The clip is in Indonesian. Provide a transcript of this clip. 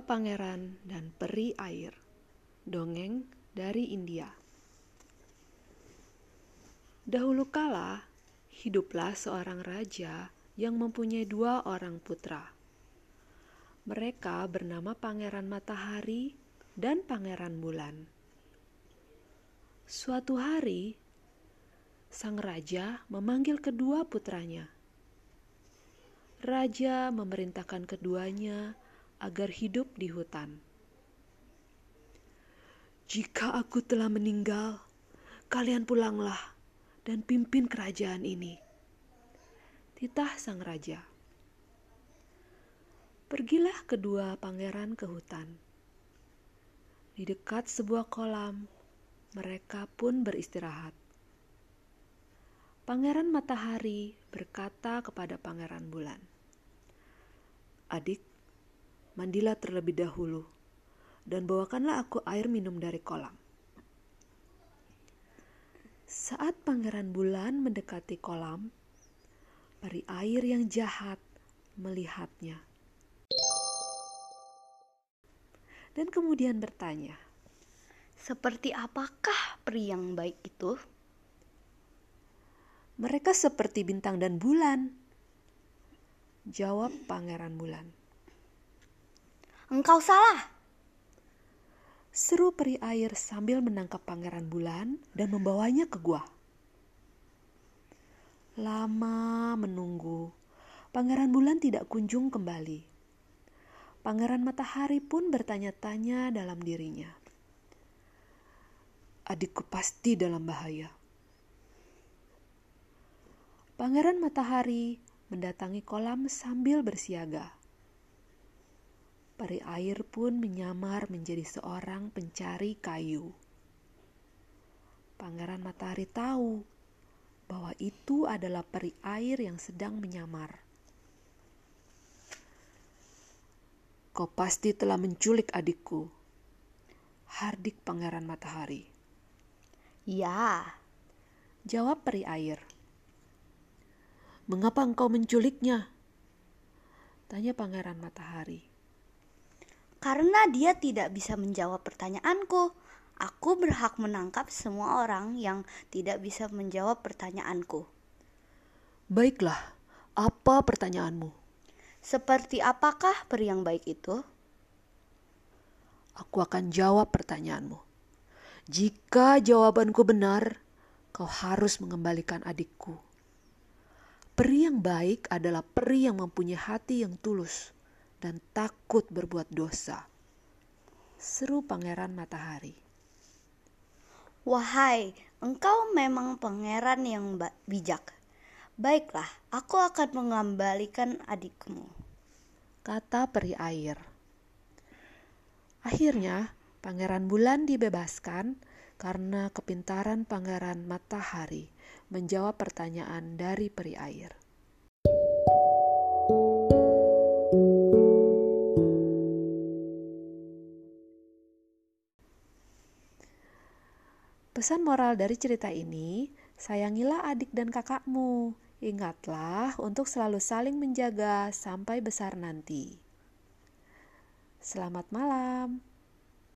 Pangeran dan Peri Air. Dongeng dari India. Dahulu kala, hiduplah seorang raja yang mempunyai 2 orang putra. Mereka bernama Pangeran Matahari dan Pangeran Bulan. Suatu hari, sang raja memanggil kedua putranya. Raja memerintahkan keduanya agar hidup di hutan. "Jika aku telah meninggal, kalian pulanglah dan pimpin kerajaan ini," titah sang raja. Pergilah kedua pangeran ke hutan. Di dekat sebuah kolam, mereka pun beristirahat. Pangeran Matahari berkata kepada Pangeran Bulan, "Adik, mandilah terlebih dahulu, dan bawakanlah aku air minum dari kolam." Saat Pangeran Bulan mendekati kolam, peri air yang jahat melihatnya. Dan kemudian bertanya, "Seperti apakah peri yang baik itu?" "Mereka seperti bintang dan bulan," jawab Pangeran Bulan. "Engkau salah," seru peri air sambil menangkap Pangeran Bulan dan membawanya ke gua. Lama menunggu, Pangeran Bulan tidak kunjung kembali. Pangeran Matahari pun bertanya-tanya dalam dirinya, "Adikku pasti dalam bahaya." Pangeran Matahari mendatangi kolam sambil bersiaga. Peri air pun menyamar menjadi seorang pencari kayu. Pangeran Matahari tahu bahwa itu adalah peri air yang sedang menyamar. "Kau pasti telah menculik adikku," hardik Pangeran Matahari. "Ya," jawab peri air. "Mengapa engkau menculiknya?" tanya Pangeran Matahari. "Karena dia tidak bisa menjawab pertanyaanku. Aku berhak menangkap semua orang yang tidak bisa menjawab pertanyaanku." "Baiklah, apa pertanyaanmu?" "Seperti apakah peri yang baik itu?" "Aku akan jawab pertanyaanmu. Jika jawabanku benar, kau harus mengembalikan adikku. Peri yang baik adalah peri yang mempunyai hati yang tulus dan takut berbuat dosa," seru Pangeran Matahari. "Wahai, engkau memang pangeran yang bijak. Baiklah, aku akan mengembalikan adikmu," kata peri air. Akhirnya, Pangeran Bulan dibebaskan karena kepintaran Pangeran Matahari menjawab pertanyaan dari peri air. Pesan moral dari cerita ini, sayangilah adik dan kakakmu. Ingatlah untuk selalu saling menjaga sampai besar nanti. Selamat malam.